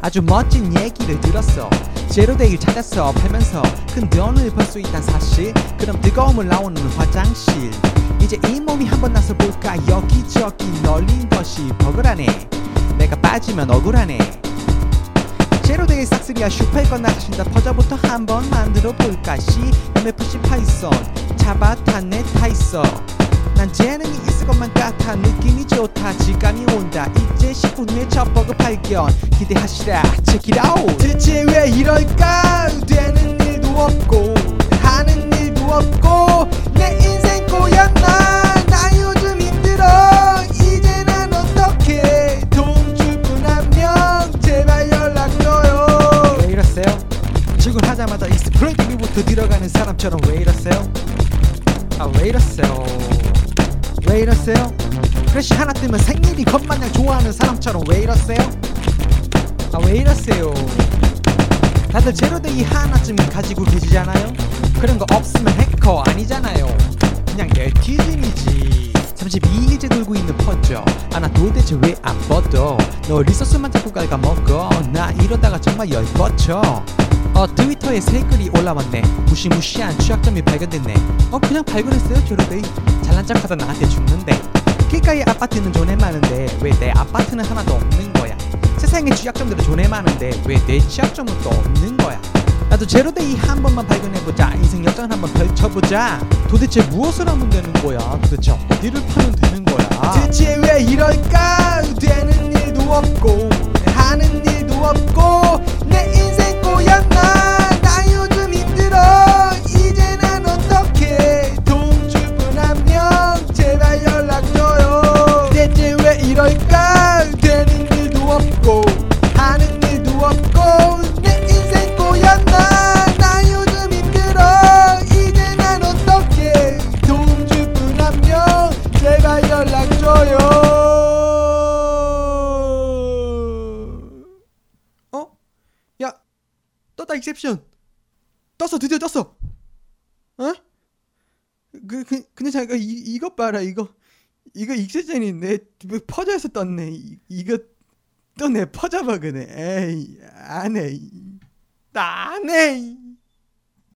아주 멋진 얘기를 들었어. 제로데이를 찾아서 팔면서 큰 돈을 벌 수 있단 사실. 그럼 뜨거움을 나오는 화장실. 이제 이 몸이 한번 나서 볼까. 여기저기 널린 것이 버그라네. 내가 빠지면 억울하네. 제로데이 싹쓸이야. 슈퍼건 나가신다. 퍼져부터 한번 만들어 볼까. CMFC 파이썬 잡아탔네 다 있어. 난 재능이 있을 것만 같아. 느낌이 좋다. 질감이 온다. 이제 10분 후에 첫 버그 발견. 기대하시라. Check it out. 대체 왜 이럴까. 되는 일도 없고 하는 일도 없고 내 인생 꼬였나. 나 요즘 힘들어. 이제 난 어떡해. 도움 줄 분 한 명 제발 연락 줘요. 왜 이러세요? 출근하자마자 익스플레이트부터 들어가는 사람처럼 왜 이러세요? 왜 이러세요? 왜 이러세요? 크래시 하나 뜨면 생일이 것마냥 좋아하는 사람처럼 왜 이러세요? 왜 이러세요? 다들 제로데이 하나쯤 가지고 계시잖아요? 그런 거 없으면 해커 아니잖아요. 그냥 네티즌이지. 32일째 돌고 있는 퍼져. 나 도대체 왜 안 뻗어? 너 리소스만 자꾸 갉아먹어. 나 이러다가 정말 열뻗쳐. 트위터에 새 글이 올라왔네. 무시무시한 취약점이 발견됐네. 그냥 발견했어요. 제로데이 잘난 척하다 나한테 죽는데. 길가의 아파트는 존에 많은데 왜 내 아파트는 하나도 없는 거야. 세상에 취약점들은 존에 많은데 왜 내 취약점은 또 없는 거야. 나도 제로데이 한 번만 발견해보자. 인생 역전 한번 펼쳐보자. 도대체 무엇을 하면 되는 거야. 도대체 어디를 파면 되는 거야. 대체 왜 이럴까. 되는 일도 없고 하는 일도 없고 내 인생 꼬였나. 나 요즘 힘들어. 이제 난 어떡해. 도움 줄 분 한 명 제발 연락 줘요. 대체 왜 이럴까. 되는 일도 없고 하는 일도 없고 내 인생 꼬였나. 나 요즘 힘들어. 이제 난 어떡해. 도움 줄 분 한 명 제발 연락 줘요. 야, 떴다. 익셉션 떴어. 드디어 떴어. 근데 잠깐 이것 봐라. 이거 익셉션이 내 퍼져서 떴네. 이거 또 내 퍼져 버그네. 에이 안해.